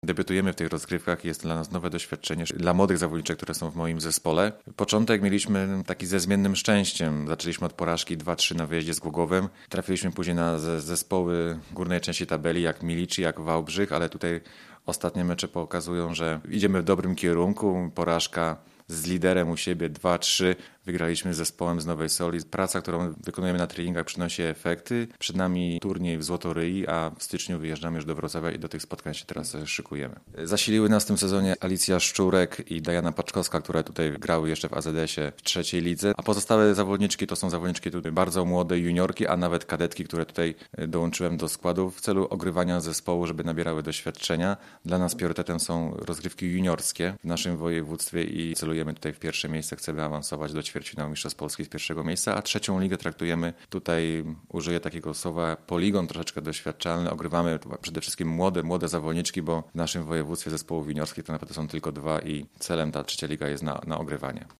Debiutujemy w tych rozgrywkach, jest dla nas nowe doświadczenie, dla młodych zawodniczek, które są w moim zespole. Początek mieliśmy taki ze zmiennym szczęściem. Zaczęliśmy od porażki 2-3 na wyjeździe z Głogowem. Trafiliśmy później na zespoły górnej części tabeli, jak Miliczy, jak Wałbrzych, ale tutaj ostatnie mecze pokazują, że idziemy w dobrym kierunku. Porażka z liderem u siebie 2-3. Wygraliśmy z zespołem z Nowej Soli. Praca, którą wykonujemy na treningach, przynosi efekty. Przed nami turniej w Złotoryi, a w styczniu wyjeżdżamy już do Wrocławia i do tych spotkań się teraz szykujemy. Zasiliły nas w tym sezonie Alicja Szczurek i Diana Paczkowska, które tutaj grały jeszcze w AZS-ie w trzeciej lidze, a pozostałe zawodniczki to są zawodniczki tutaj bardzo młode, juniorki, a nawet kadetki, które tutaj dołączyłem do składu w celu ogrywania zespołu, żeby nabierały doświadczenia. Dla nas priorytetem są rozgrywki juniorskie w naszym województwie i celujemy tutaj w pierwsze miejsce. Chcemy awansować do ćwierćfinału Mistrzostw Polski z pierwszego miejsca, a trzecią ligę traktujemy, tutaj użyję takiego słowa, poligon troszeczkę doświadczalny. Ogrywamy przede wszystkim młode zawodniczki, bo w naszym województwie zespołów juniorskich to naprawdę są tylko 2 i celem ta trzecia liga jest na ogrywanie.